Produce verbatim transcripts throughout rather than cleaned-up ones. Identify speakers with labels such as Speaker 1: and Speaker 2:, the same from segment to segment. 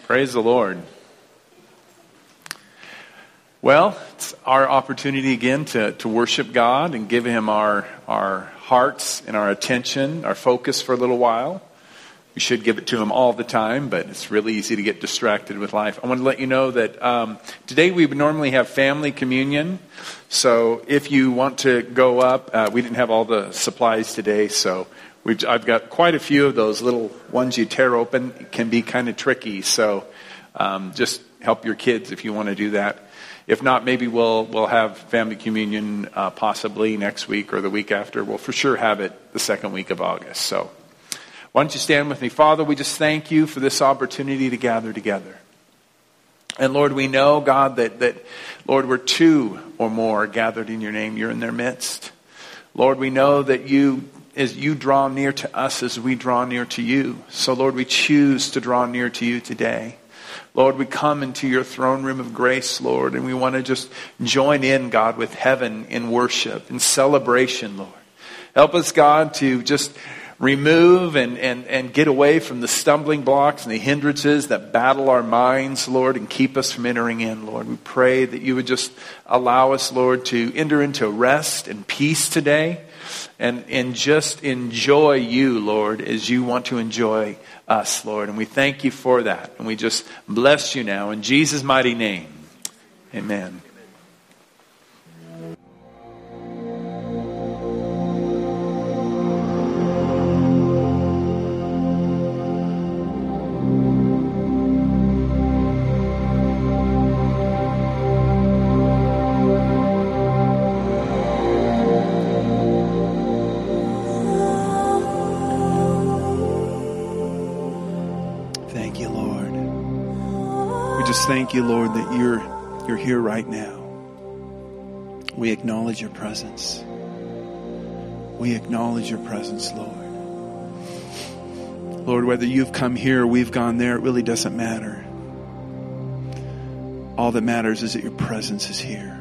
Speaker 1: Praise the Lord. Well, it's our opportunity again to, to worship God and give Him our, our hearts and our attention, our focus for a little while. We should give it to Him all the time, but it's really easy to get distracted with life. I want to let you know that um, today we would normally have family communion. So if you want to go up, uh, we didn't have all the supplies today, so We've, I've got quite a few of those little ones you tear open. It can be kind of tricky, so um, just help your kids if you want to do that. If not, maybe we'll we'll have family communion uh, possibly next week or the week after. We'll for sure have it the second week of August. So why don't you stand with me? Father, we just thank you for this opportunity to gather together. And Lord, we know, God, that, that Lord, we're two or more gathered in your name. You're in their midst. Lord, we know that you... as you draw near to us as we draw near to you. So Lord, we choose to draw near to you today. Lord, we come into your throne room of grace, Lord, and we want to just join in, God, with heaven in worship and celebration, Lord. Help us, God, to just remove and, and, and get away from the stumbling blocks and the hindrances that battle our minds, Lord, and keep us from entering in, Lord. We pray that you would just allow us, Lord, to enter into rest and peace today. And, and just enjoy you, Lord, as you want to enjoy us, Lord. And we thank you for that. And we just bless you now in Jesus' mighty name. Amen. Thank you, Lord, that you're you're here right now. We acknowledge your presence. We acknowledge your presence, Lord. Lord, whether you've come here or we've gone there, it really doesn't matter. All that matters is that your presence is here.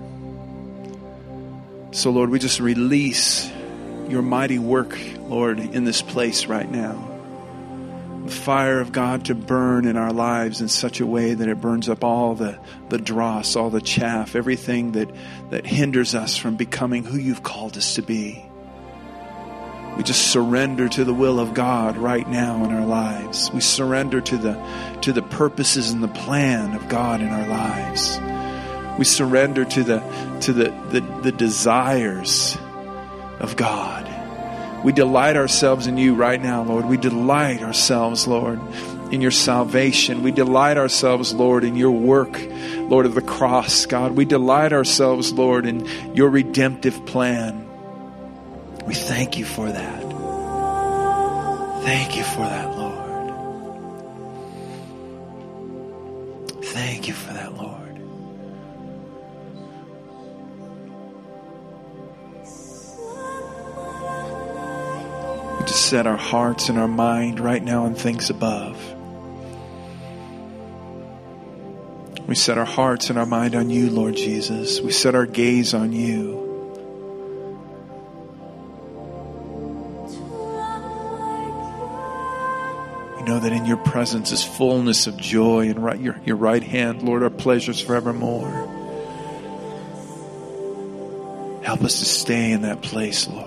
Speaker 1: So, Lord, we just release your mighty work, Lord, in this place right now. The fire of God to burn in our lives in such a way that it burns up all the, the dross, all the chaff, everything that, that hinders us from becoming who you've called us to be. We just surrender to the will of God right now in our lives. We surrender to the, to the purposes and the plan of God in our lives. We surrender to the, to the, the, the desires of God. We delight ourselves in you right now, Lord. We delight ourselves, Lord, in your salvation. We delight ourselves, Lord, in your work, Lord, of the cross, God. We delight ourselves, Lord, in your redemptive plan. We thank you for that. Thank you for that, Lord. Thank you for that, Lord. To set our hearts and our mind right now on things above. We set our hearts and our mind on you, Lord Jesus. We set our gaze on you. We know that in your presence is fullness of joy, and right, your, your right hand, Lord, are pleasures forevermore. Help us to stay in that place, Lord.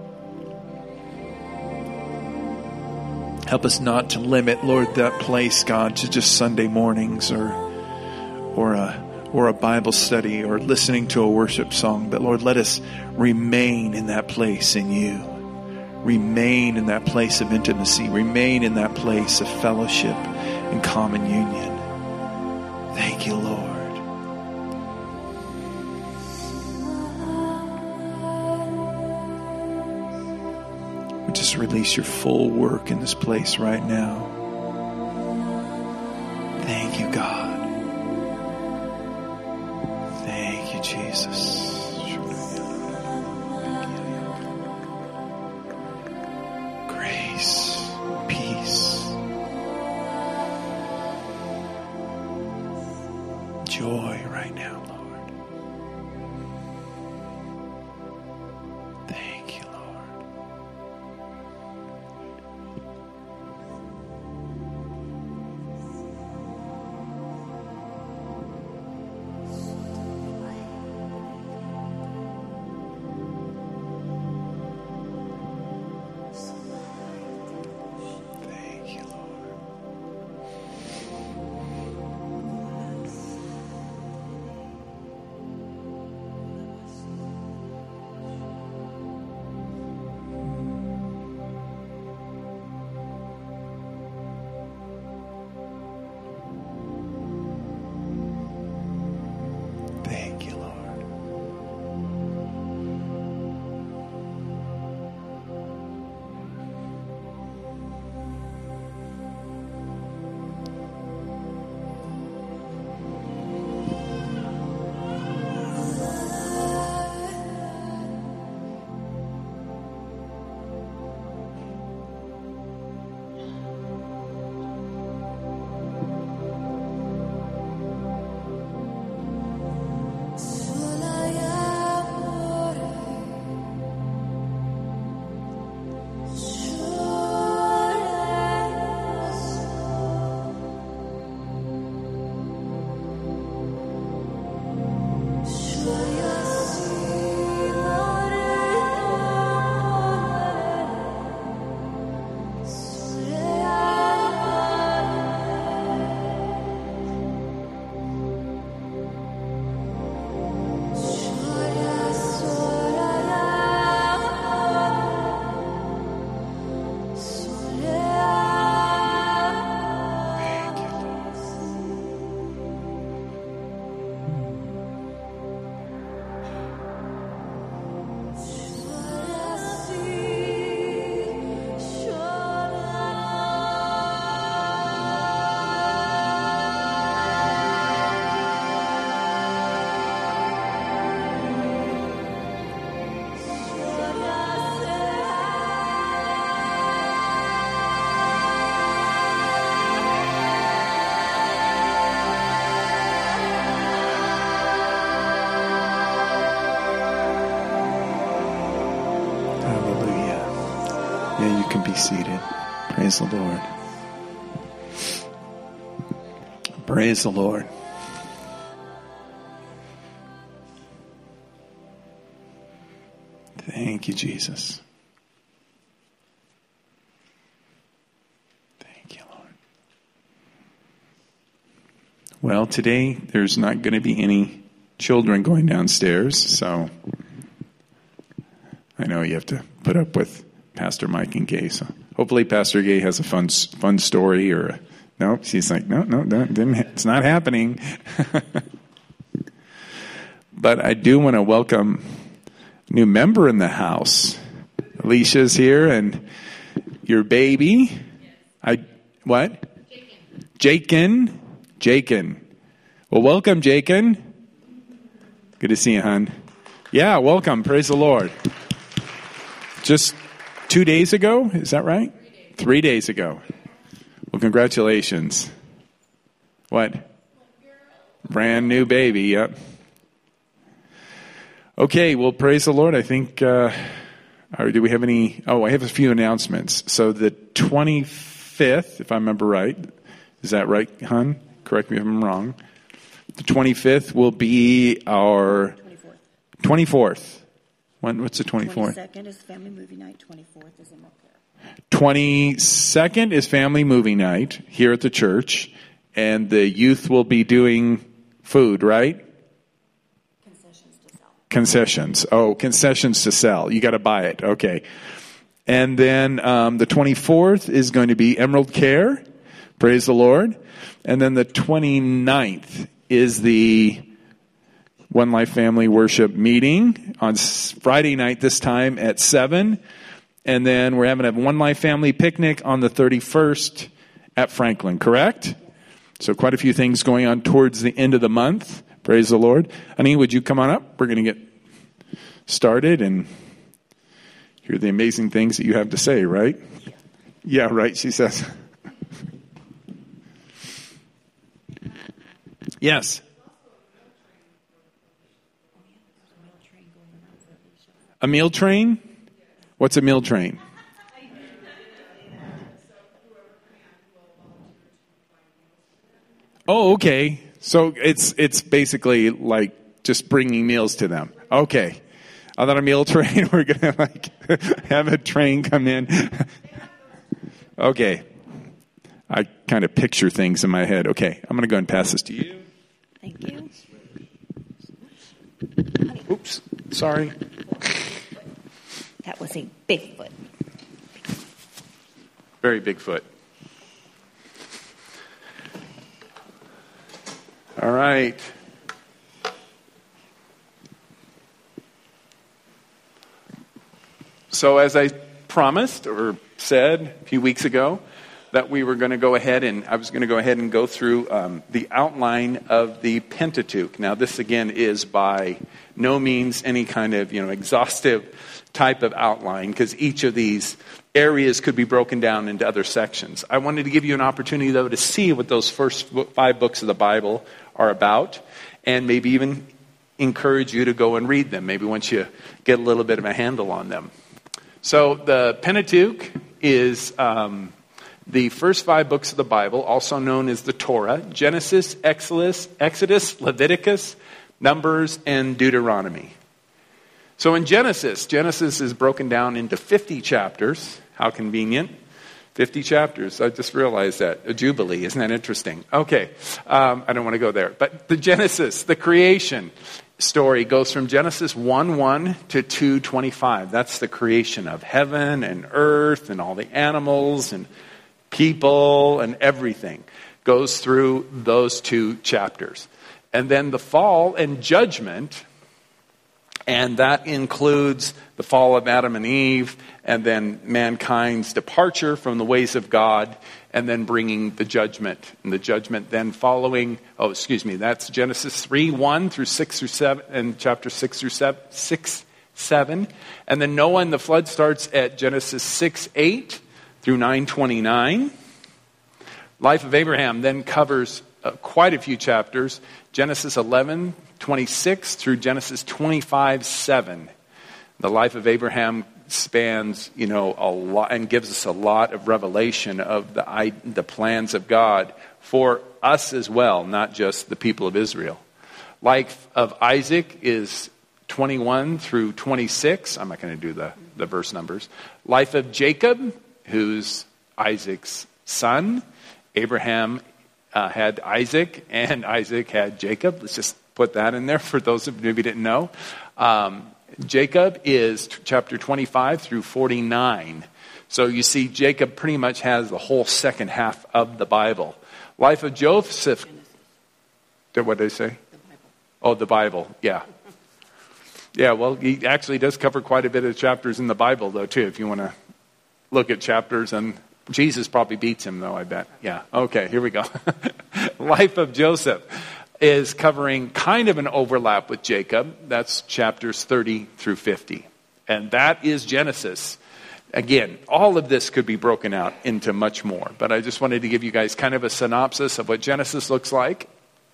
Speaker 1: Help us not to limit, Lord, that place, God, to just Sunday mornings or or a or a Bible study or listening to a worship song. But Lord, let us remain in that place in you. Remain in that place of intimacy. Remain in that place of fellowship and common union. Thank you, Lord. Just release your full work in this place right now. Thank you, God. Thank you, Jesus. Grace, peace, joy right now, Lord. Thank you, Lord. can be seated. Praise the Lord. Praise the Lord. Thank you, Jesus. Thank you, Lord. Well, today there's not going to be any children going downstairs, so I know you have to put up with Pastor Mike and Gay. So hopefully Pastor Gay has a fun fun story or a, no, she's like, no, no, no, it's not happening. But I do want to welcome a new member in the house. Alicia's here and your baby. I what? Jakin. Jakin. Well, welcome, Jakin. Good to see you, hon. Yeah, welcome. Praise the Lord. Just two days ago, is that right? Three days, Three days ago. Well, congratulations. What? Brand new baby, yep. Okay, well, praise the Lord. I think, uh, or do we have any? Oh, I have a few announcements. So the twenty-fifth, if I remember right, is that right, hon? Correct me if I'm wrong. The twenty-fifth will be our twenty-fourth. twenty-fourth. When, what's the twenty-fourth? twenty-second is family movie night. twenty-fourth is in Milcare. twenty-second is family movie night here at the church, and the youth will be doing food, right?
Speaker 2: Concessions to sell.
Speaker 1: Concessions. Oh, concessions to sell. You got to buy it. Okay. And then um, the twenty-fourth is going to be Emerald Care. Praise the Lord. And then the twenty-ninth is the One Life Family Worship meeting on Friday night, this time at seven. And then we're having a One Life Family picnic on the thirty-first at Franklin, correct? So quite a few things going on towards the end of the month. Praise the Lord. Honey, would you come on up? We're going to get started and hear the amazing things that you have to say, right? Yeah, right, she says. Yes. A meal train? What's a meal train? Oh, okay. So it's it's basically like just bringing meals to them. Okay. I thought a meal train, we're going to like have a train come in. Okay. I kind of picture things in my head. Okay. I'm going to go and pass this to you.
Speaker 2: Thank you.
Speaker 1: Oops. Sorry.
Speaker 2: That was a big foot.
Speaker 1: Very big foot. All right. So as I promised or said a few weeks ago, that we were going to go ahead and I was going to go ahead and go through um, the outline of the Pentateuch. Now, this again is by no means any kind of you know exhaustive type of outline, because each of these areas could be broken down into other sections. I wanted to give you an opportunity, though, to see what those first five books of the Bible are about, and maybe even encourage you to go and read them, maybe once you get a little bit of a handle on them. So the Pentateuch is um, the first five books of the Bible, also known as the Torah: Genesis, Exodus, Exodus, Leviticus, Numbers, and Deuteronomy. So in Genesis, Genesis is broken down into fifty chapters. How convenient. fifty chapters. I just realized that. A jubilee. Isn't that interesting? Okay. Um, I don't want to go there. But the Genesis, the creation story, goes from Genesis one one to two twenty-five. That's the creation of heaven and earth and all the animals and people and everything. Goes through those two chapters. And then the fall and judgment, and that includes the fall of Adam and Eve, and then mankind's departure from the ways of God, and then bringing the judgment. And the judgment then following, oh, excuse me, that's Genesis three, one through six through seven, and chapter six through seven, six, seven. And then Noah and the flood starts at Genesis six, eight through nine, twenty-nine. Life of Abraham then covers uh, quite a few chapters. Genesis eleven, twenty-six through Genesis twenty-five, seven. The life of Abraham spans, you know, a lot and gives us a lot of revelation of the the plans of God for us as well, not just the people of Israel. Life of Isaac is twenty-one through twenty-six. I'm not going to do the, the verse numbers. Life of Jacob, who's Isaac's son. Abraham uh, had Isaac, and Isaac had Jacob. Let's just put that in there for those of you who didn't know. Um, Jacob is t- chapter twenty-five through forty-nine. So you see, Jacob pretty much has the whole second half of the Bible. Life of Joseph. What did I say?
Speaker 2: The Bible.
Speaker 1: Oh, the Bible. Yeah. Yeah, well, he actually does cover quite a bit of chapters in the Bible, though, too, if you want to look at chapters. And Jesus probably beats him, though, I bet. Yeah. Okay, here we go. Life of Joseph is covering kind of an overlap with Jacob. That's chapters thirty through fifty. And that is Genesis. Again, all of this could be broken out into much more. But I just wanted to give you guys kind of a synopsis of what Genesis looks like.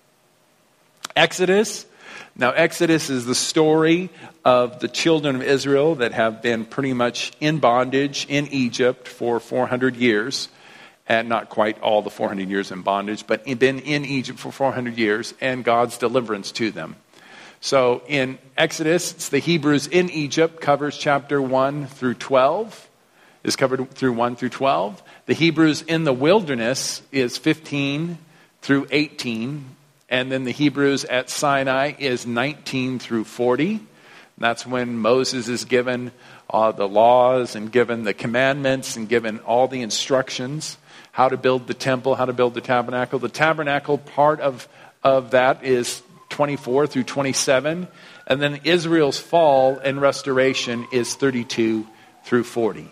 Speaker 1: Exodus. Now, Exodus is the story of the children of Israel that have been pretty much in bondage in Egypt for four hundred years. And not quite all the four hundred years in bondage, but been in Egypt for four hundred years, and God's deliverance to them. So in Exodus, it's the Hebrews in Egypt, covers chapter one through twelve, is covered through one through twelve. The Hebrews in the wilderness is fifteen through eighteen. And then the Hebrews at Sinai is nineteen through forty. That's when Moses is given uh, the laws and given the commandments and given all the instructions, how to build the temple, how to build the tabernacle. The tabernacle part of, of that is twenty-four through twenty-seven. And then Israel's fall and restoration is thirty-two through forty.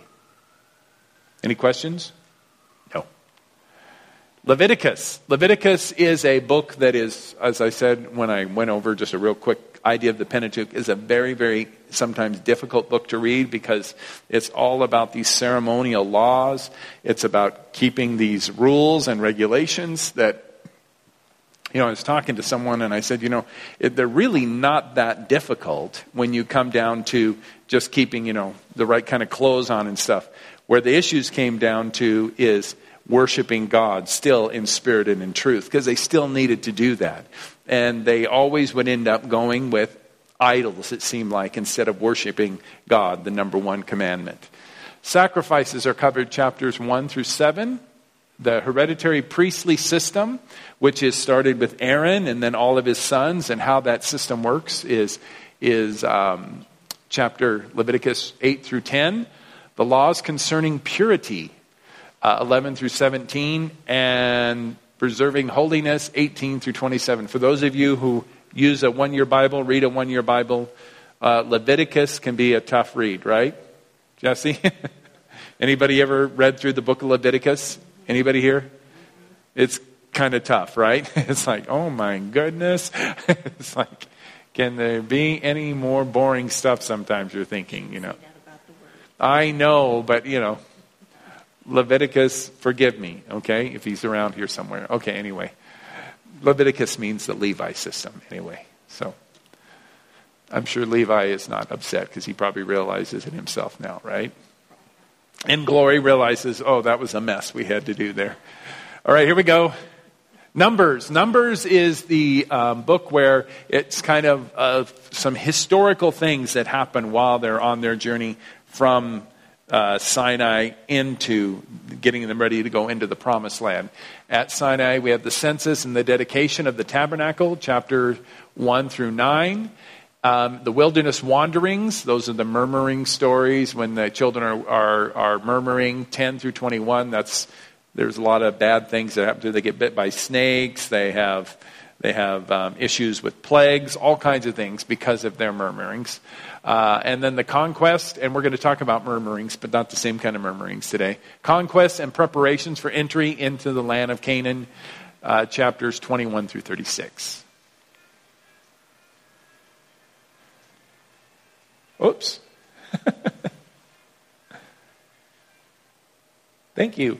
Speaker 1: Any questions? No. Leviticus. Leviticus is a book that is, as I said when I went over just a real quick idea of the Pentateuch, is a very, very sometimes difficult book to read because it's all about these ceremonial laws. It's about keeping these rules and regulations that, you know, I was talking to someone and I said, you know, it, they're really not that difficult when you come down to just keeping, you know, the right kind of clothes on and stuff. Where the issues came down to is worshiping God still in spirit and in truth, because they still needed to do that. And they always would end up going with idols, it seemed like, instead of worshiping God, the number one commandment. Sacrifices are covered chapters one through seven. The hereditary priestly system, which is started with Aaron and then all of his sons, and how that system works is, is um, chapter Leviticus eight through ten. The laws concerning purity, uh, eleven through seventeen, and preserving holiness, eighteen through twenty-seven. For those of you who use a one-year Bible, read a one-year Bible, uh, Leviticus can be a tough read, right? Jesse? Anybody ever read through the book of Leviticus? Anybody here? It's kind of tough, right? It's like, oh my goodness. It's like, can there be any more boring stuff sometimes you're thinking, you know? I know, but, you know, Leviticus, forgive me, okay, if he's around here somewhere. Okay, anyway. Leviticus means the Levi system, anyway. So I'm sure Levi is not upset because he probably realizes it himself now, right? And Glory realizes, oh, that was a mess we had to do there. All right, here we go. Numbers. Numbers is the um, book where it's kind of uh, some historical things that happen while they're on their journey from uh, Sinai into getting them ready to go into the promised land. At Sinai, we have the census and the dedication of the tabernacle, chapter one through nine. Um, the wilderness wanderings, those are the murmuring stories when the children are, are, are murmuring, ten through twenty-one. That's, there's a lot of bad things that happen to them. They get bit by snakes. They have, they have um, issues with plagues, all kinds of things because of their murmurings. Uh, and then the conquest, and we're going to talk about murmurings, but not the same kind of murmurings today. Conquest and preparations for entry into the land of Canaan, uh, chapters twenty-one through thirty-six. Oops. Thank you.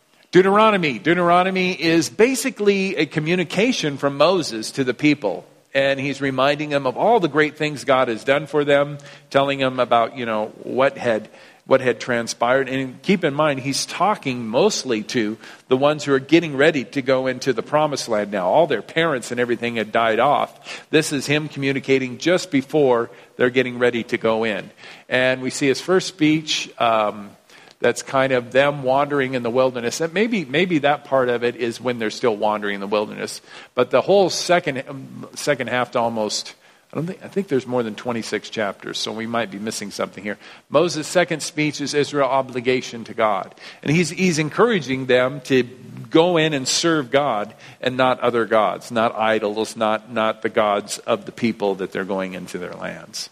Speaker 1: Deuteronomy. Deuteronomy is basically a communication from Moses to the people. And he's reminding them of all the great things God has done for them, telling them about, you know, what had what had transpired. And keep in mind, he's talking mostly to the ones who are getting ready to go into the promised land now. All their parents and everything had died off. This is him communicating just before they're getting ready to go in. And we see his first speech, um, that's kind of them wandering in the wilderness. And maybe maybe that part of it is when they're still wandering in the wilderness. But the whole second second half to almost, I don't think I think there's more than twenty-six chapters, so we might be missing something here. Moses' second speech is Israel's obligation to God. And he's he's encouraging them to go in and serve God and not other gods, not idols, not not the gods of the people that they're going into their lands.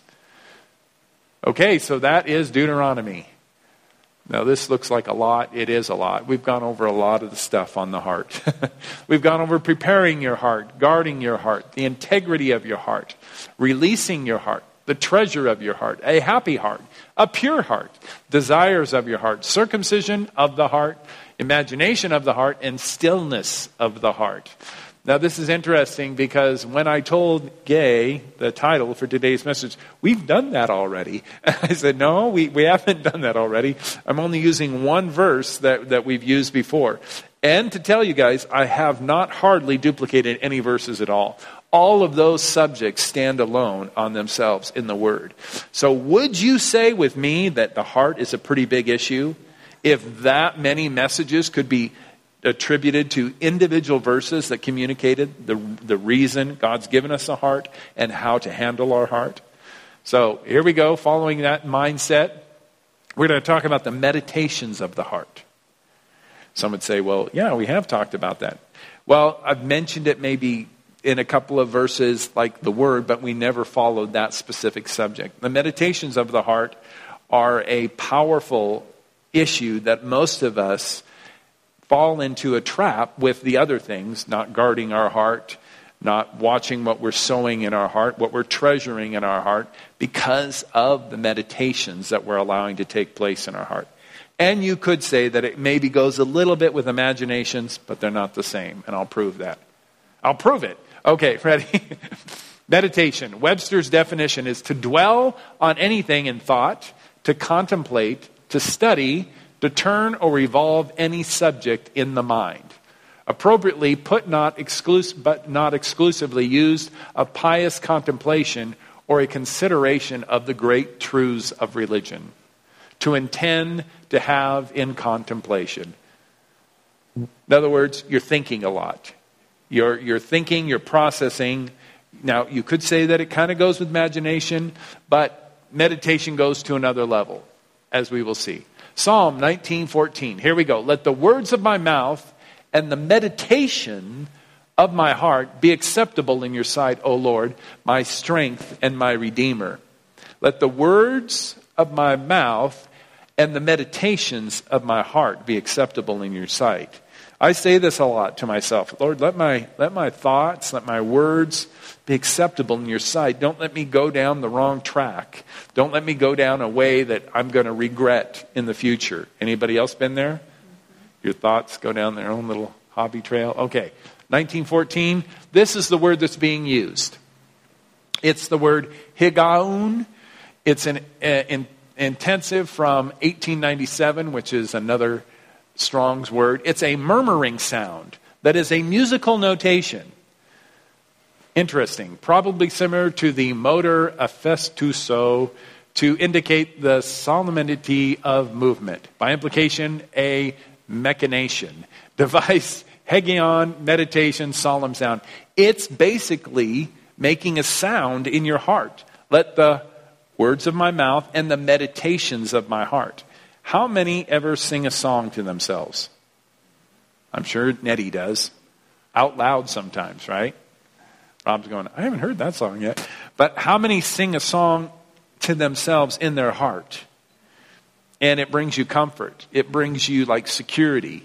Speaker 1: Okay, so that is Deuteronomy. Now, this looks like a lot. It is a lot. We've gone over a lot of the stuff on the heart. We've gone over preparing your heart, guarding your heart, the integrity of your heart, releasing your heart, the treasure of your heart, a happy heart, a pure heart, desires of your heart, circumcision of the heart, imagination of the heart, and stillness of the heart. Now, this is interesting because when I told Gay the title for today's message, we've done that already. I said, no, we, we haven't done that already. I'm only using one verse that, that we've used before. And to tell you guys, I have not hardly duplicated any verses at all. All of those subjects stand alone on themselves in the Word. So would you say with me that the heart is a pretty big issue? If that many messages could be attributed to individual verses that communicated the the reason God's given us a heart and how to handle our heart. So here we go, following that mindset. We're going to talk about the meditations of the heart. Some would say, well, yeah, we have talked about that. Well, I've mentioned it maybe in a couple of verses like the word, but we never followed that specific subject. The meditations of the heart are a powerful issue that most of us fall into a trap with the other things, not guarding our heart, not watching what we're sowing in our heart, what we're treasuring in our heart, because of the meditations that we're allowing to take place in our heart. And you could say that it maybe goes a little bit with imaginations, but they're not the same, and I'll prove that. I'll prove it. Okay, ready? Meditation. Webster's definition is to dwell on anything in thought, to contemplate, to study, to turn or revolve any subject in the mind. Appropriately put, not exclusive, but not exclusively used of pious contemplation or a consideration of the great truths of religion. To intend to have in contemplation. In other words, you're thinking a lot. You're, you're thinking, you're processing. Now, you could say that it kind of goes with imagination, but meditation goes to another level, as we will see. Psalm nineteen fourteen. Here we go. Let the words of my mouth and the meditation of my heart be acceptable in your sight, O Lord, my strength and my redeemer. Let the words of my mouth and the meditations of my heart be acceptable in your sight. I say this a lot to myself. Lord, let my let my thoughts, let my words be acceptable in your sight. Don't let me go down the wrong track. Don't let me go down a way that I'm going to regret in the future. Anybody else been there? Your thoughts go down their own little hobby trail? Okay. nineteen fourteen, this is the word that's being used. It's the word higaun. It's an, an intensive from eighteen ninety-seven, which is another Strong's word. It's a murmuring sound that is a musical notation. Interesting. Probably similar to the motor affestuoso to indicate the solemnity of movement. By implication, a machination. Device, hegion, meditation, solemn sound. It's basically making a sound in your heart. Let the words of my mouth and the meditations of my heart. How many ever sing a song to themselves? I'm sure Nettie does. Out loud sometimes, right? Rob's going, I haven't heard that song yet. But how many sing a song to themselves in their heart? And it brings you comfort. It brings you like security.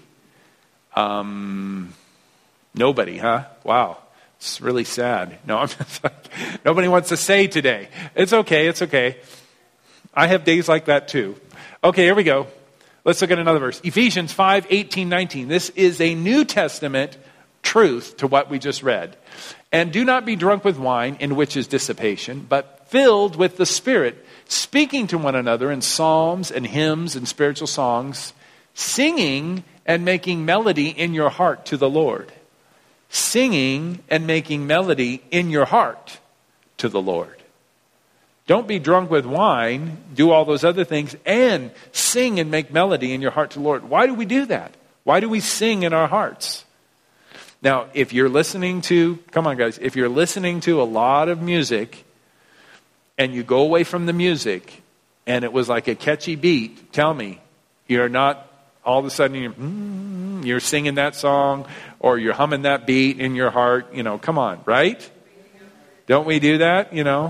Speaker 1: Um, nobody, huh? Wow. It's really sad. No, I'm just like, nobody wants to say today. It's okay, it's okay. I have days like that too. Okay, here we go. Let's look at another verse. Ephesians five, eighteen, nineteen. This is a New Testament truth to what we just read. And do not be drunk with wine, in which is dissipation, but filled with the Spirit, speaking to one another in psalms and hymns and spiritual songs, singing and making melody in your heart to the Lord. Singing and making melody in your heart to the Lord. Don't be drunk with wine, do all those other things, and sing and make melody in your heart to the Lord. Why do we do that? Why do we sing in our hearts? Now, if you're listening to, come on guys, if you're listening to a lot of music and you go away from the music and it was like a catchy beat, tell me, you're not all of a sudden you're, mm, you're singing that song or you're humming that beat in your heart. You know, come on, right? Don't we do that, you know?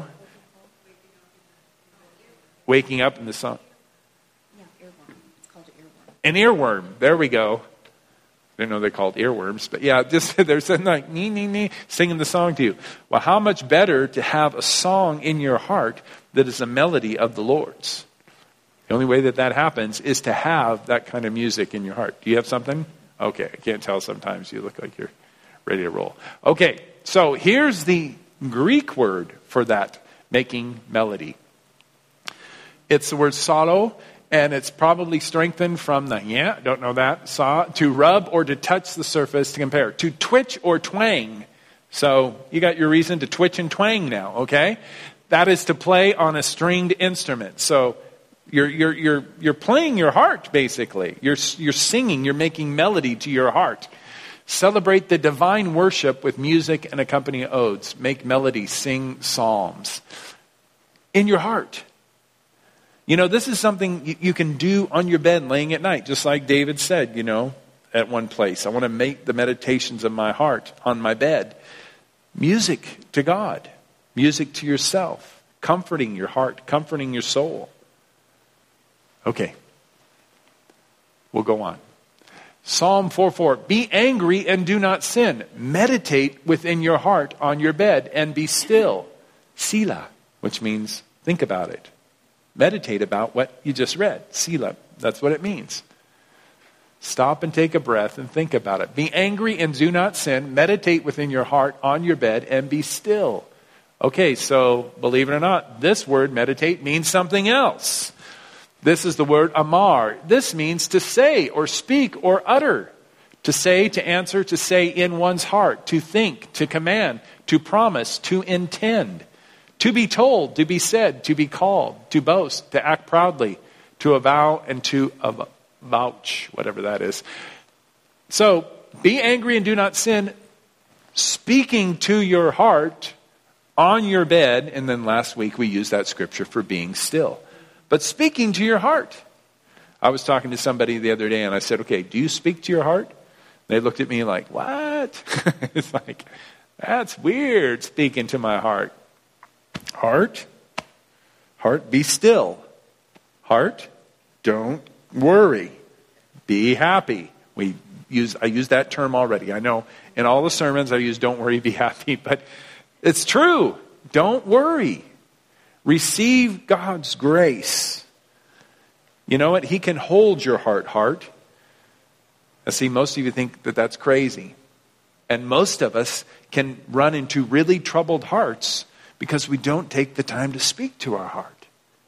Speaker 1: Waking up in the song.
Speaker 2: Yeah, earworm. It's called an earworm.
Speaker 1: An earworm. There we go. I didn't know they called earworms, but yeah, just they're saying like nee nee nee, singing the song to you. Well, how much better to have a song in your heart that is a melody of the Lord's. The only way that that happens is to have that kind of music in your heart. Do you have something? Okay, I can't tell sometimes. You look like you're ready to roll. Okay, so here's the Greek word for that, making melody. It's the word psallo, and it's probably strengthened from the, yeah, don't know that, saw, to rub or to touch the surface to compare. To twitch or twang. So you got your reason to twitch and twang now, okay? That is to play on a stringed instrument. So you're you're you're you're playing your heart, basically. You're you're singing, you're making melody to your heart. Celebrate the divine worship with music and accompanying odes. Make melody, sing psalms. In your heart. You know, this is something you, you can do on your bed laying at night, just like David said, you know, at one place. I want to make the meditations of my heart on my bed. Music to God. Music to yourself. Comforting your heart. Comforting your soul. Okay. We'll go on. Psalm four four. Be angry and do not sin. Meditate within your heart on your bed and be still. Selah, which means think about it. Meditate about what you just read. Selah, that's what it means. Stop and take a breath and think about it. Be angry and do not sin. Meditate within your heart on your bed and be still. Okay, so believe it or not, this word meditate means something else. This is the word amar. This means to say or speak or utter. To say, to answer, to say in one's heart. To think, to command, to promise, to intend. To be told, to be said, to be called, to boast, to act proudly, to avow, and to avouch, whatever that is. So, be angry and do not sin, speaking to your heart on your bed. And then last week we used that scripture for being still. But speaking to your heart. I was talking to somebody the other day and I said, okay, do you speak to your heart? They looked at me like, what? It's like, that's weird, speaking to my heart. Heart, heart, be still. Heart, don't worry. Be happy. We use I use that term already. I know in all the sermons I use don't worry, be happy, but it's true. Don't worry. Receive God's grace. You know what? He can hold your heart, heart. I see most of you think that that's crazy. And most of us can run into really troubled hearts because we don't take the time to speak to our heart.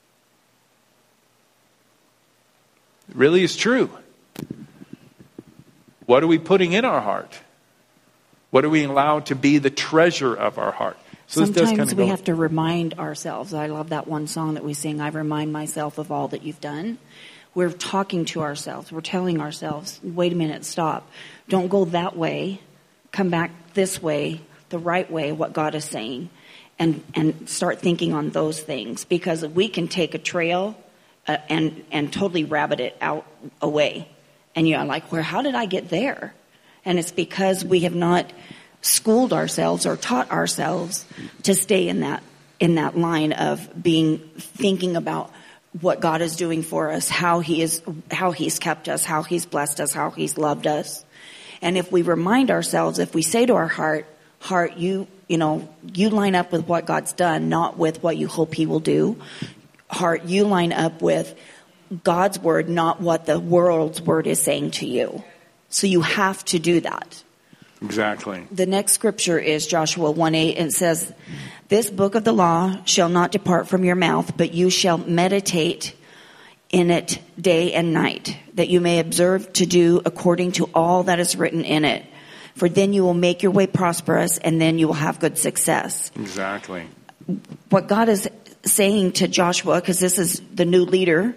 Speaker 1: It really is true. What are we putting in our heart? What are we allowed to be the treasure of our heart? So
Speaker 2: Sometimes
Speaker 1: this does kind of
Speaker 2: we
Speaker 1: go,
Speaker 2: have to remind ourselves. I love that one song that we sing, I remind myself of all that you've done. We're talking to ourselves. We're telling ourselves, wait a minute, stop. Don't go that way. Come back this way, the right way, what God is saying. And and start thinking on those things. Because we can take a trail uh, and, and totally rabbit it out away. And you're like, well, how did I get there? And it's because we have not schooled ourselves or taught ourselves to stay in that in that line of being thinking about what God is doing for us, how he is how he's kept us, how he's blessed us, how he's loved us. And if we remind ourselves, if we say to our heart, heart, you you know, you line up with what God's done, not with what you hope he will do. Heart, you line up with God's word, not what the world's word is saying to you. So you have to do that.
Speaker 1: Exactly.
Speaker 2: The next scripture is Joshua one eight, and it says, "This book of the law shall not depart from your mouth, but you shall meditate in it day and night, that you may observe to do according to all that is written in it. For then you will make your way prosperous, and then you will have good success."
Speaker 1: Exactly.
Speaker 2: What God is saying to Joshua, because this is the new leader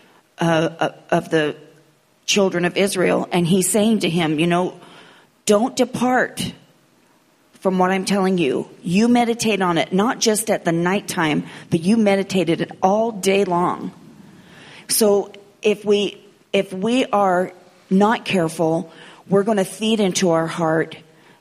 Speaker 2: uh, of the children of Israel, and he's saying to him, you know, don't depart from what I'm telling you. You meditate on it, not just at the nighttime, but you meditated it all day long. So if we if we are not careful, we're going to feed into our heart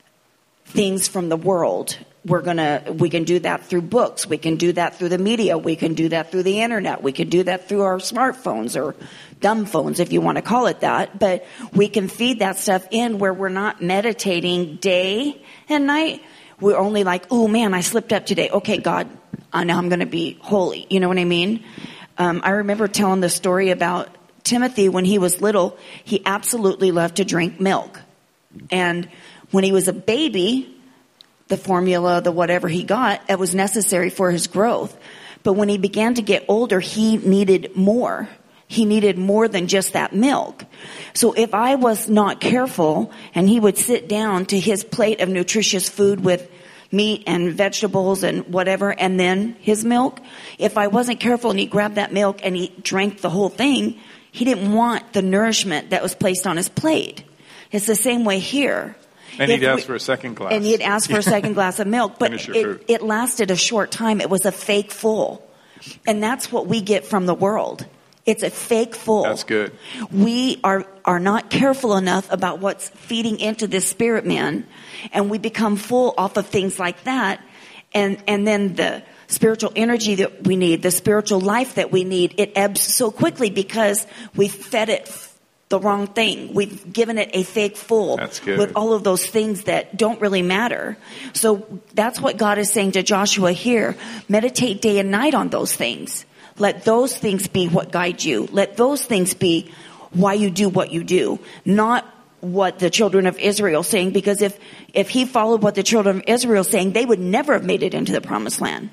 Speaker 2: things from the world. We're going to, we can do that through books. We can do that through the media. We can do that through the internet. We can do that through our smartphones or dumb phones, if you want to call it that. But we can feed that stuff in where we're not meditating day and night. We're only like, oh man, I slipped up today. Okay, God, I know I'm going to be holy. You know what I mean? Um, I remember telling the story about Timothy when he was little. He absolutely loved to drink milk. And when he was a baby, the formula, the whatever he got, it was necessary for his growth. But when he began to get older, he needed more. He needed more than just that milk. So if I was not careful and he would sit down to his plate of nutritious food with meat and vegetables and whatever, and then his milk, if I wasn't careful and he grabbed that milk and he drank the whole thing, he didn't want the nourishment that was placed on his plate. It's the same way here.
Speaker 1: And
Speaker 2: If
Speaker 1: he'd ask
Speaker 2: we-
Speaker 1: for a second glass.
Speaker 2: And he'd ask for a second glass of milk, but
Speaker 1: Finish your
Speaker 2: it,
Speaker 1: food.
Speaker 2: it lasted a short time. It was a fake full. And that's what we get from the world. It's a fake full.
Speaker 1: That's good.
Speaker 2: We are, are not careful enough about what's feeding into this spirit man, and we become full off of things like that. And, and then the spiritual energy that we need, the spiritual life that we need, it ebbs so quickly because we fed it the wrong thing. We've given it a fake full.
Speaker 1: That's good.
Speaker 2: With all of those things that don't really matter. So that's what God is saying to Joshua here. Meditate day and night on those things. Let those things be what guide you. Let those things be why you do what you do. Not what the children of Israel saying, because if, if he followed what the children of Israel saying, they would never have made it into the promised land.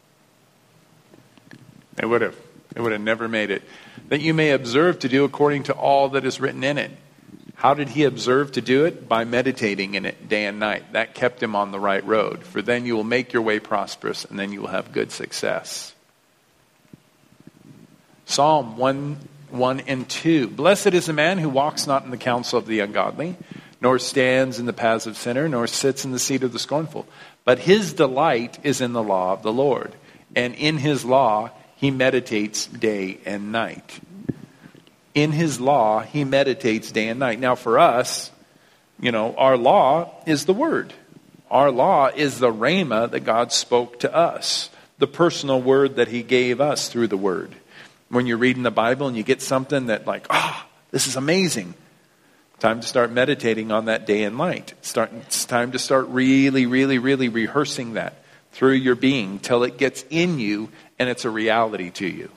Speaker 1: They would have. They would have never made it. That you may observe to do according to all that is written in it. How did he observe to do it? By meditating in it day and night. That kept him on the right road. For then you will make your way prosperous, and then you will have good success. Psalm one, one and two. Blessed is the man who walks not in the counsel of the ungodly, nor stands in the paths of sinner, nor sits in the seat of the scornful. But his delight is in the law of the Lord, and in his law he meditates day and night. In his law, he meditates day and night. Now for us, you know, our law is the word. Our law is the rhema that God spoke to us. The personal word that he gave us through the word. When you're reading the Bible and you get something that like, ah, oh, this is amazing. Time to start meditating on that day and night. Start, it's time to start really, really, really rehearsing that through your being till it gets in you and it's a reality to you.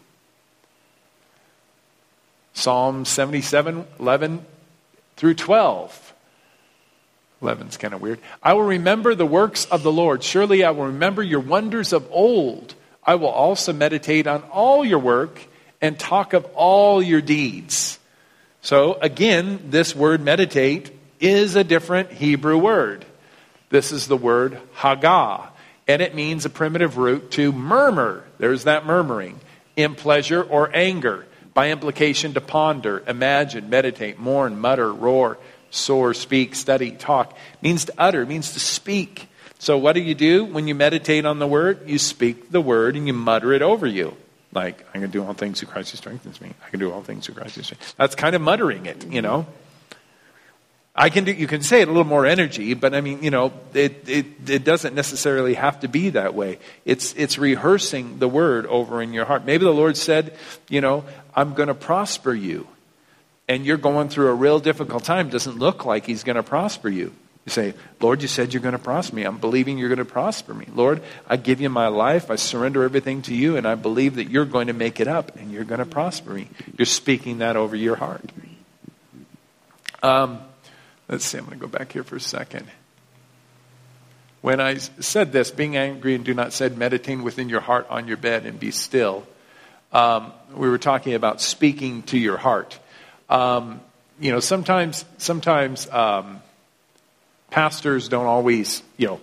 Speaker 1: Psalm seventy-seven, eleven through twelve. eleven's kind of weird. I will remember the works of the Lord. Surely I will remember your wonders of old. I will also meditate on all your work and talk of all your deeds. So again, this word meditate is a different Hebrew word. This is the word hagah. And it means a primitive root to murmur. There's that murmuring. In pleasure or anger. By implication to ponder, imagine, meditate, mourn, mutter, roar, soar, speak, study, talk. It means to utter, it means to speak. So what do you do when you meditate on the word? You speak the word and you mutter it over you. Like, I can do all things through Christ who strengthens me. I can do all things through Christ who strengthens me. That's kind of muttering it, you know. I can do, you can say it a little more energy, but I mean, you know, it, it, it doesn't necessarily have to be that way. It's, it's rehearsing the word over in your heart. Maybe the Lord said, you know, I'm going to prosper you. And you're going through a real difficult time. It doesn't look like he's going to prosper you. You say, Lord, you said you're going to prosper me. I'm believing you're going to prosper me. Lord, I give you my life. I surrender everything to you. And I believe that you're going to make it up and you're going to prosper me. You're speaking that over your heart. Um, let's see. I'm going to go back here for a second. when I said this, being angry and do not sin, meditating within your heart on your bed and be still. Um, we were talking about speaking to your heart. Um, you know, sometimes, sometimes um, pastors don't always, you know,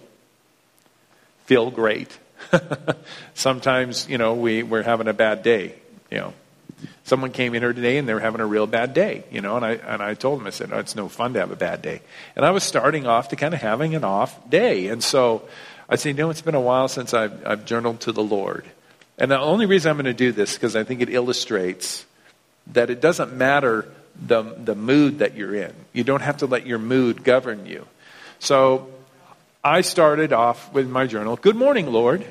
Speaker 1: feel great. Sometimes, you know, we, we're having a bad day, you know. Someone came in here today and they were having a real bad day, you know, and I and I told them, I said, oh, it's no fun to have a bad day. And I was starting off to kind of having an off day. And so I said, you know, it's been a while since I've, I've journaled to the Lord. And the only reason I'm going to do this is because I think it illustrates that it doesn't matter the the mood that you're in. You don't have to let your mood govern you. So I started off with my journal. Good morning, Lord.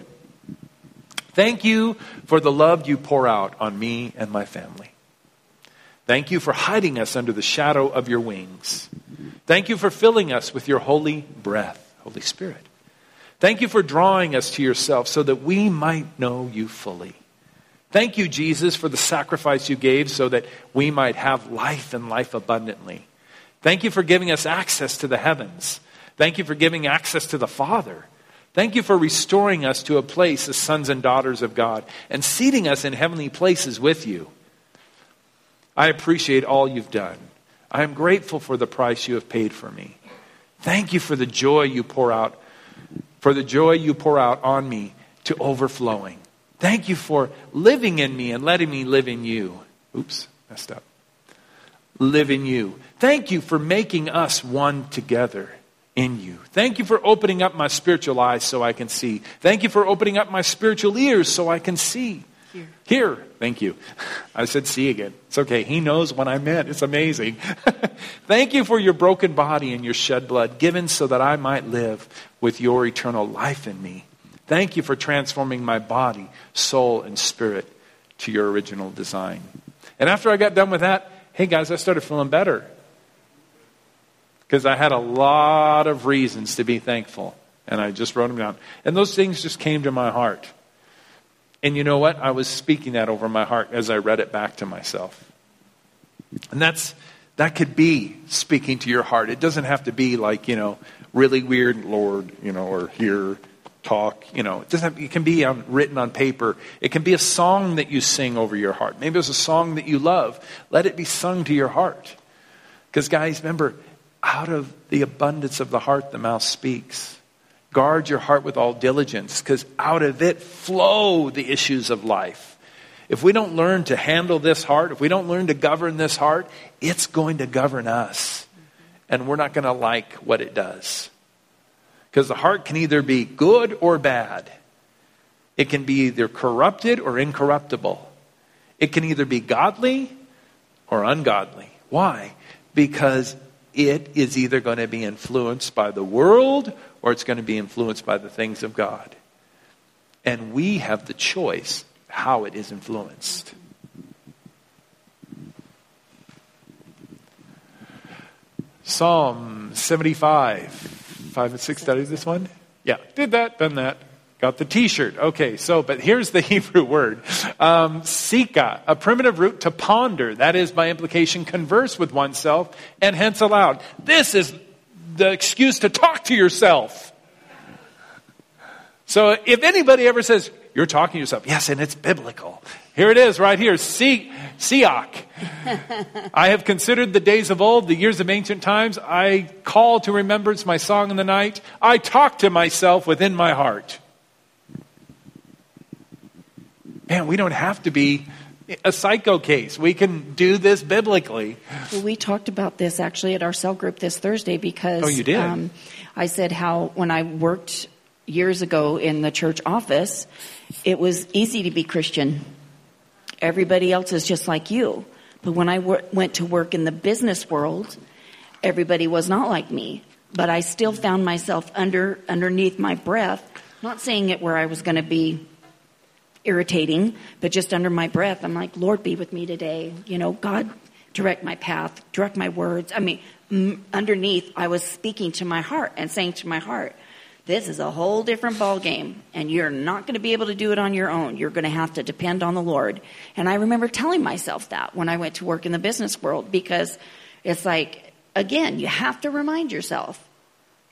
Speaker 1: Thank you for the love you pour out on me and my family. Thank you for hiding us under the shadow of your wings. Thank you for filling us with your holy breath, Holy Spirit. Thank you for drawing us to yourself so that we might know you fully. Thank you, Jesus, for the sacrifice you gave so that we might have life and life abundantly. Thank you for giving us access to the heavens. Thank you for giving access to the Father. Thank you for restoring us to a place as sons and daughters of God and seating us in heavenly places with you. I appreciate all you've done. I am grateful for the price you have paid for me. Thank you for the joy you pour out, for the joy you pour out on me to overflowing. Thank you for living in me and letting me live in you. Oops, messed up. Live in you. Thank you for making us one together in you. Thank you for opening up my spiritual eyes so I can see. Thank you for opening up my spiritual ears so I can see.
Speaker 2: Hear.
Speaker 1: Hear. Thank you. I said see again. It's okay. He knows what I meant. It's amazing. Thank you for your broken body and your shed blood given so that I might live with your eternal life in me. Thank you for transforming my body, soul, and spirit to your original design. And after I got done with that, hey guys, I started feeling better. Because I had a lot of reasons to be thankful. And I just wrote them down. And those things just came to my heart. And you know what? I was speaking that over my heart as I read it back to myself. And that's that could be speaking to your heart. It doesn't have to be like, you know, really weird, Lord, you know, or here, talk, you know. It doesn't have, it can be on, written on paper. It can be a song that you sing over your heart. Maybe it's a song that you love. Let it be sung to your heart. Because guys, remember, out of the abundance of the heart, the mouth speaks. Guard your heart with all diligence, because out of it flow the issues of life. If we don't learn to handle this heart, if we don't learn to govern this heart, it's going to govern us. And we're not going to like what it does. Because the heart can either be good or bad. It can be either corrupted or incorruptible. It can either be godly or ungodly. Why? Because it is either going to be influenced by the world or it's going to be influenced by the things of God. And we have the choice how it is influenced. Psalm seventy-five. Five and six studies this one? Yeah, did that, done that. Got the t-shirt. Okay, so, but here's the Hebrew word. Um, sika, a primitive root to ponder. That is, by implication, converse with oneself and hence aloud. This is the excuse to talk to yourself. So if anybody ever says, you're talking to yourself, yes, and it's biblical. Here it is right here, si, siach. I have considered the days of old, the years of ancient times. I call to remembrance my song in the night. I talk to myself within my heart. Man, we don't have to be a psycho case. We can do this biblically.
Speaker 2: Well, we talked about this actually at our cell group this Thursday because
Speaker 1: oh, you did?
Speaker 2: Um, I said how when I worked years ago in the church office, it was easy to be Christian. Everybody else is just like you. But when I w- went to work in the business world, everybody was not like me. But I still found myself under underneath my breath, not saying it where I was going to be irritating, but just under my breath, I'm like, Lord, be with me today. You know, God, direct my path, direct my words. I mean, m- underneath, I was speaking to my heart and saying to my heart, this is a whole different ball game, and you're not going to be able to do it on your own. You're going to have to depend on the Lord. And I remember telling myself that when I went to work in the business world, because it's like, again, you have to remind yourself.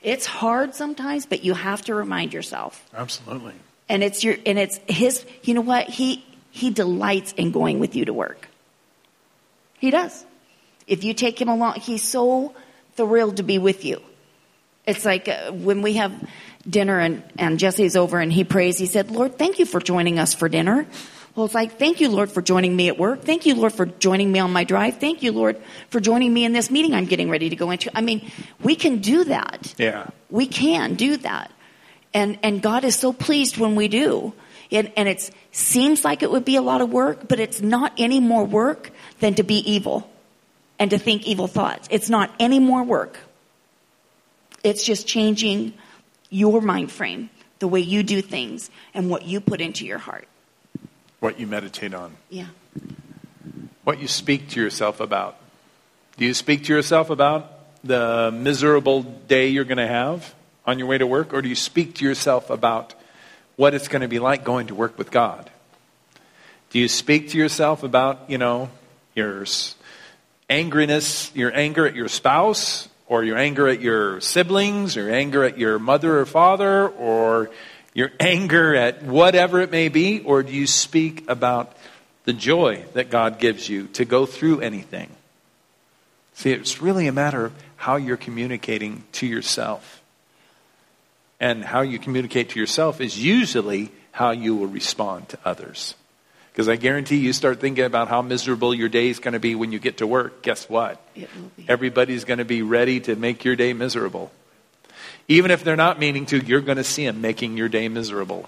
Speaker 2: It's hard sometimes, but you have to remind yourself.
Speaker 1: Absolutely.
Speaker 2: And it's your, and it's his, you know what? He, he delights in going with you to work. He does. If you take him along, he's so thrilled to be with you. It's like uh, when we have dinner and, and Jesse's over and he prays, he said, Lord, thank you for joining us for dinner. Well, it's like, thank you, Lord, for joining me at work. Thank you, Lord, for joining me on my drive. Thank you, Lord, for joining me in this meeting I'm getting ready to go into. I mean, we can do that.
Speaker 1: Yeah.
Speaker 2: We can do that. And and God is so pleased when we do. And, and it seems like it would be a lot of work, but it's not any more work than to be evil and to think evil thoughts. It's not any more work. It's just changing your mind frame, the way you do things, and what you put into your heart.
Speaker 1: What you meditate on.
Speaker 2: Yeah.
Speaker 1: What you speak to yourself about. Do you speak to yourself about the miserable day you're going to have on your way to work? Or do you speak to yourself about what it's going to be like going to work with God? Do you speak to yourself about, you know, your angriness, your anger at your spouse, or your anger at your siblings, or anger at your mother or father, or your anger at whatever it may be? Or do you speak about the joy that God gives you to go through anything? See, it's really a matter of how you're communicating to yourself. And how you communicate to yourself is usually how you will respond to others. Because I guarantee you start thinking about how miserable your day is going to be when you get to work. Guess what?
Speaker 2: It will be.
Speaker 1: Everybody's going to be ready to make your day miserable. Even if they're not meaning to, you're going to see them making your day miserable.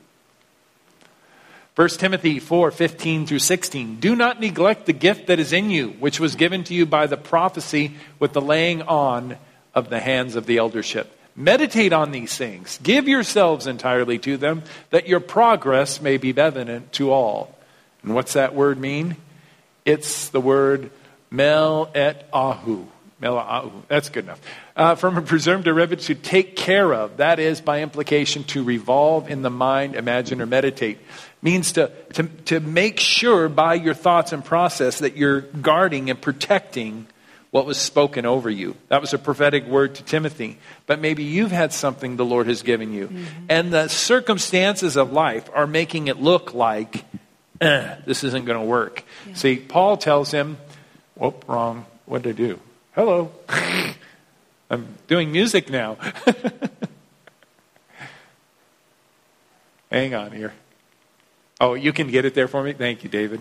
Speaker 1: First Timothy four, fifteen through sixteen. Do not neglect the gift that is in you, which was given to you by the prophecy with the laying on of the hands of the eldership. Meditate on these things. Give yourselves entirely to them, that your progress may be evident to all. And what's that word mean? It's the word mel et ahu. Mel et ahu. That's good enough. Uh, from a presumed derivative, to take care of. That is, by implication, to revolve in the mind, imagine, or meditate. Means to, to, to make sure by your thoughts and process that you're guarding and protecting what was spoken over you. That was a prophetic word to Timothy. But maybe you've had something the Lord has given you. Mm-hmm. And the circumstances of life are making it look like, eh, this isn't going to work. Yeah. See, Paul tells him, whoop, wrong. What did I do? Hello. I'm doing music now. Hang on here. Oh, you can get it there for me? Thank you, David.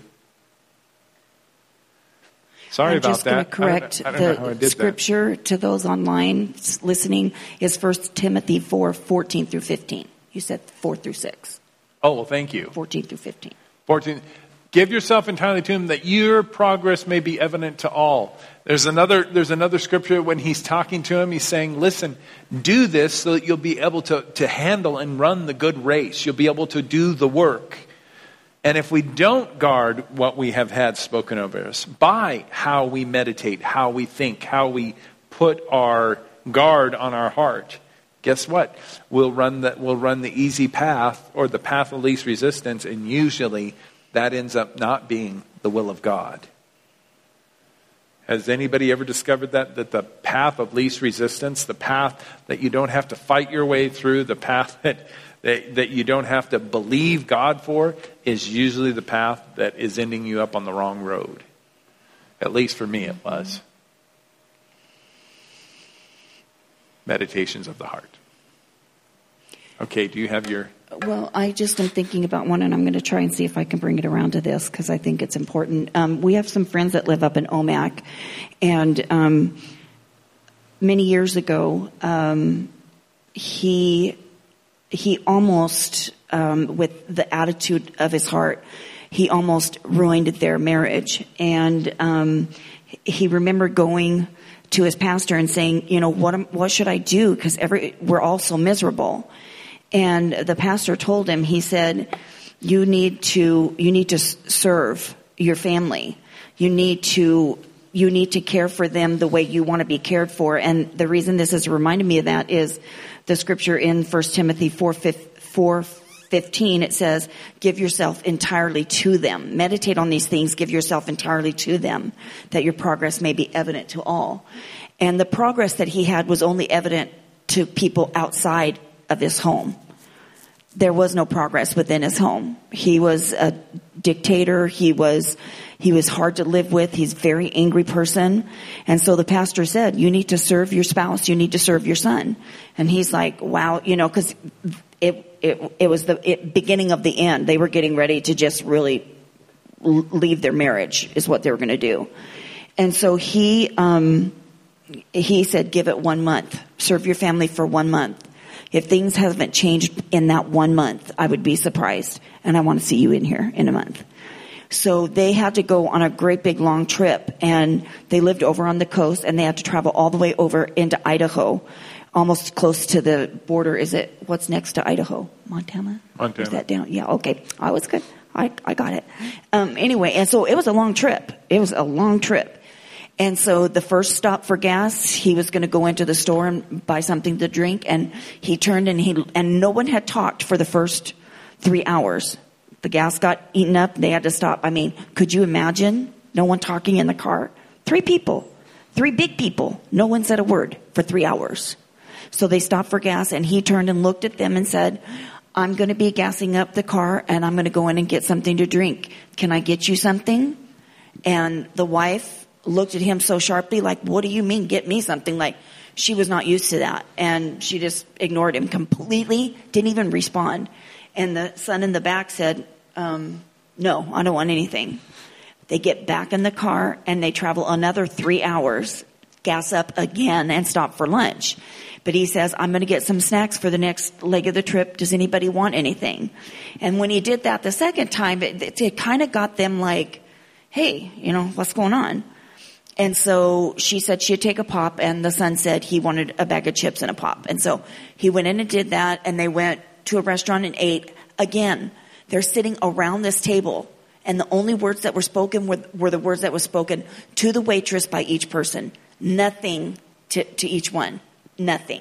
Speaker 1: Sorry
Speaker 2: I'm
Speaker 1: about
Speaker 2: just
Speaker 1: that.
Speaker 2: going to correct
Speaker 1: I don't, I don't know how I
Speaker 2: the
Speaker 1: did
Speaker 2: scripture
Speaker 1: that.
Speaker 2: to those online listening is First Timothy four, fourteen through fifteen. You said four through six.
Speaker 1: Oh, well, thank you.
Speaker 2: fourteen through fifteen.
Speaker 1: fourteen. Give yourself entirely to him that your progress may be evident to all. There's another, there's another scripture when he's talking to him, he's saying, listen, do this so that you'll be able to, to handle and run the good race. You'll be able to do the work. And if we don't guard what we have had spoken over us by how we meditate, how we think, how we put our guard on our heart, guess what? We'll run the, we'll run the easy path or the path of least resistance, and usually that ends up not being the will of God. Has anybody ever discovered that? That the path of least resistance, the path that you don't have to fight your way through, the path that, that, that you don't have to believe God for, is usually the path that is ending you up on the wrong road. At least for me it was. Meditations of the heart. Okay, do you have your...
Speaker 2: Well, I just am thinking about one, and I'm going to try and see if I can bring it around to this, because I think it's important. Um, we have some friends that live up in Omak, and um, many years ago, um, he he almost, um, with the attitude of his heart, he almost ruined their marriage. And um, he remembered going to his pastor and saying, you know, what am, what should I do? Because every we're all so miserable. And the pastor told him, he said, you need to, you need to serve your family. You need to, you need to care for them the way you want to be cared for. And the reason this has reminded me of that is the scripture in First Timothy four fifteen. It says, give yourself entirely to them. Meditate on these things. Give yourself entirely to them, that your progress may be evident to all. And the progress that he had was only evident to people outside of his home. There was no progress within his home. He was a dictator. He was, he was hard to live with. He's a very angry person. And so the pastor said, you need to serve your spouse. You need to serve your son. And he's like, wow, you know, cause it, it, it was the it, beginning of the end. They were getting ready to just really leave their marriage is what they were going to do. And so he, um, he said, give it one month, serve your family for one month. If things haven't changed in that one month, I would be surprised. And I want to see you in here in a month. So they had to go on a great big long trip, and they lived over on the coast, and they had to travel all the way over into Idaho, almost close to the border. Is it, what's next to Idaho? Montana?
Speaker 1: Montana.
Speaker 2: Is that down? Yeah. Okay. I was good. I, I got it. Um, anyway, and so it was a long trip. It was a long trip. And so the first stop for gas, he was going to go into the store and buy something to drink. And he turned and he, and no one had talked for the first three hours. The gas got eaten up. They had to stop. I mean, could you imagine no one talking in the car? Three people, three big people. No one said a word for three hours. So they stopped for gas, and he turned and looked at them and said, I'm going to be gassing up the car, and I'm going to go in and get something to drink. Can I get you something? And the wife looked at him so sharply, like, what do you mean, get me something? Like, she was not used to that. And she just ignored him completely, didn't even respond. And the son in the back said, um, no, I don't want anything. They get back in the car, and they travel another three hours, gas up again, and stop for lunch. But he says, I'm going to get some snacks for the next leg of the trip. Does anybody want anything? And when he did that the second time, it, it, it kind of got them like, hey, you know, what's going on? And so she said she'd take a pop, and the son said he wanted a bag of chips and a pop. And so he went in and did that, and they went to a restaurant and ate. Again, they're sitting around this table, and the only words that were spoken were, were the words that were spoken to the waitress by each person. Nothing to, to each one. Nothing.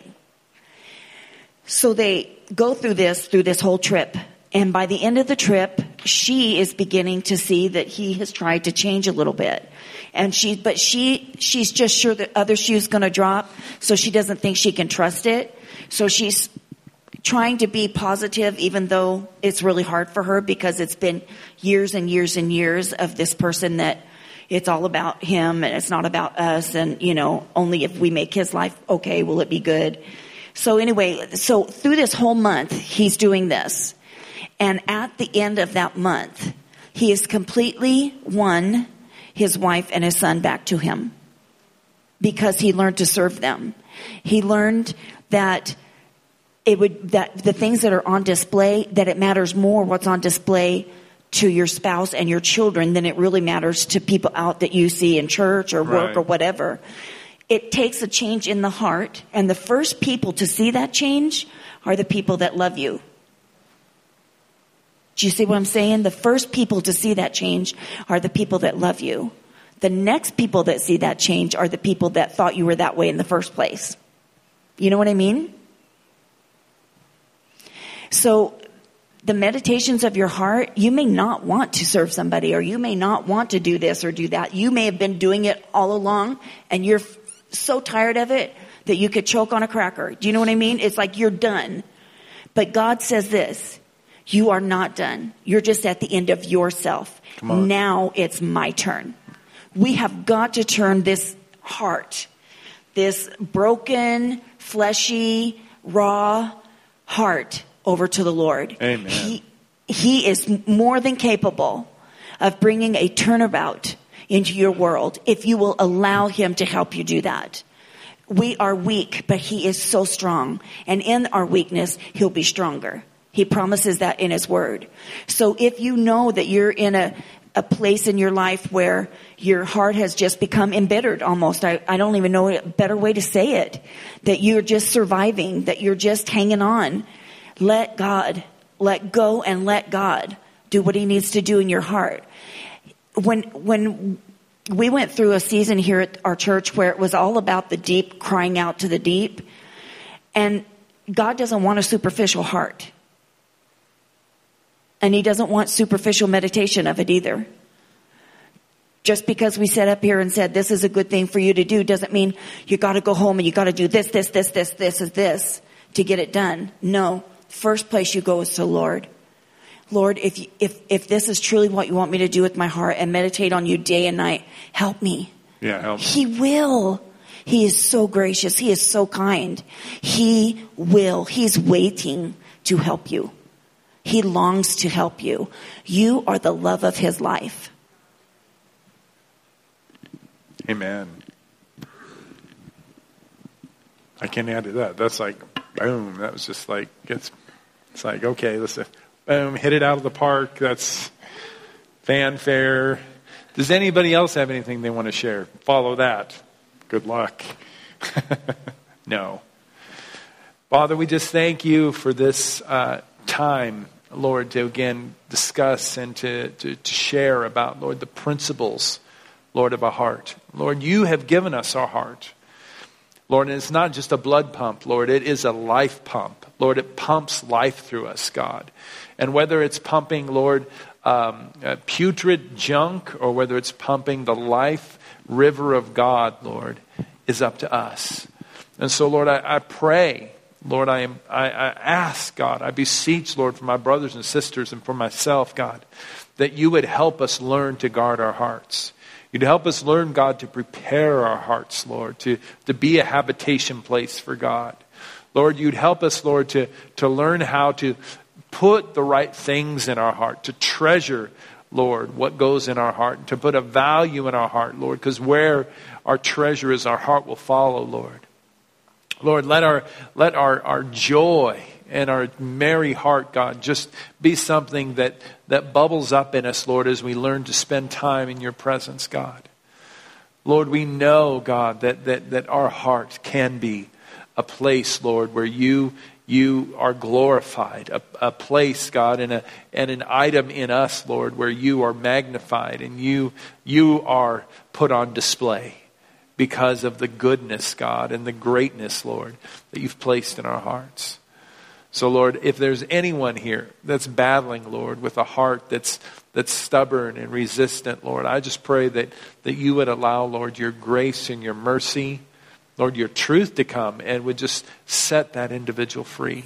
Speaker 2: So they go through this, through this whole trip. And by the end of the trip, she is beginning to see that he has tried to change a little bit. And she, but she, she's just sure that other shoe's going to drop. So she doesn't think she can trust it. So she's trying to be positive, even though it's really hard for her, because it's been years and years and years of this person that it's all about him and it's not about us. And, you know, only if we make his life okay, will it be good. So anyway, so through this whole month, he's doing this. And at the end of that month, he has completely won his wife and his son back to him, because he learned to serve them. He learned that it would, that the things that are on display, that it matters more what's on display to your spouse and your children than it really matters to people out that you see in church or work
Speaker 1: Right.
Speaker 2: or whatever. It takes a change in the heart, and the first people to see that change are the people that love you. Do you see what I'm saying? The first people to see that change are the people that love you. The next people that see that change are the people that thought you were that way in the first place. You know what I mean? So the meditations of your heart, you may not want to serve somebody, or you may not want to do this or do that. You may have been doing it all along, and you're so tired of it that you could choke on a cracker. Do you know what I mean? It's like you're done. But God says this. You are not done. You're just at the end of yourself. Now it's my turn. We have got to turn this heart, this broken, fleshy, raw heart over to the Lord.
Speaker 1: Amen.
Speaker 2: He, he is more than capable of bringing a turnabout into your world if you will allow him to help you do that. We are weak, but he is so strong. And in our weakness, he'll be stronger. He promises that in his word. So if you know that you're in a, a place in your life where your heart has just become embittered almost, I, I don't even know a better way to say it, that you're just surviving, that you're just hanging on, let God, let go and let God do what he needs to do in your heart. When, when we went through a season here at our church where it was all about the deep, crying out to the deep, and God doesn't want a superficial heart. And he doesn't want superficial meditation of it either. Just because we sat up here and said, this is a good thing for you to do, doesn't mean you got to go home and you got to do this, this, this, this, this, and this to get it done. No. First place you go is to Lord. Lord, if, you, if, if this is truly what you want me to do with my heart and meditate on you day and night, help me.
Speaker 1: Yeah, help me.
Speaker 2: He will. He is so gracious. He is so kind. He will. He's waiting to help you. He longs to help you. You are the love of his life.
Speaker 1: Amen. I can't add to that. That's like, boom. That was just like, it's, it's like, okay, let's boom, hit it out of the park. That's fanfare. Does anybody else have anything they want to share? Follow that. Good luck. No. Father, we just thank you for this uh, time, Lord, to again discuss and to, to, to share about, Lord, the principles, Lord, of our heart. Lord, you have given us our heart. Lord, and it's not just a blood pump, Lord, it is a life pump. Lord, it pumps life through us, God. And whether it's pumping, Lord, um, uh, putrid junk, or whether it's pumping the life river of God, Lord, is up to us. And so, Lord, I, I pray, Lord, I am I, I ask, God, I beseech, Lord, for my brothers and sisters and for myself, God, that you would help us learn to guard our hearts. You'd help us learn, God, to prepare our hearts, Lord, to, to be a habitation place for God. Lord, you'd help us, Lord, to, to learn how to put the right things in our heart, to treasure, Lord, what goes in our heart, to put a value in our heart, Lord, because where our treasure is, our heart will follow, Lord. Lord, let our let our, our joy and our merry heart, God, just be something that, that bubbles up in us, Lord, as we learn to spend time in your presence, God. Lord, we know, God, that that, that our heart can be a place, Lord, where you you are glorified, a, a place, God, and a and an item in us, Lord, where you are magnified and you you are put on display because of the goodness, God, and the greatness, Lord, that you've placed in our hearts. So, Lord, if there's anyone here that's battling, Lord, with a heart that's that's stubborn and resistant, Lord, I just pray that, that you would allow, Lord, your grace and your mercy, Lord, your truth to come and would just set that individual free.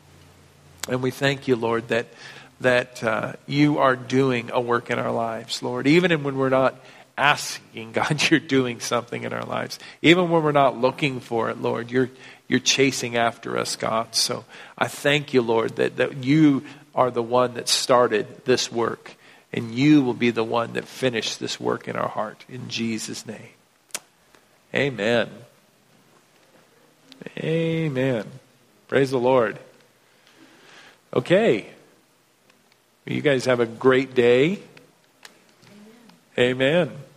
Speaker 1: And we thank you, Lord, that that uh, you are doing a work in our lives, Lord. Even when we're not asking, God, you're doing something in our lives. Even when we're not looking for it, Lord, you're you're chasing after us, God. So I thank you, Lord, that, that you are the one that started this work. And you will be the one that finished this work in our heart. In Jesus' name. Amen. Amen. Praise the Lord. Okay. You guys have a great day. Amen.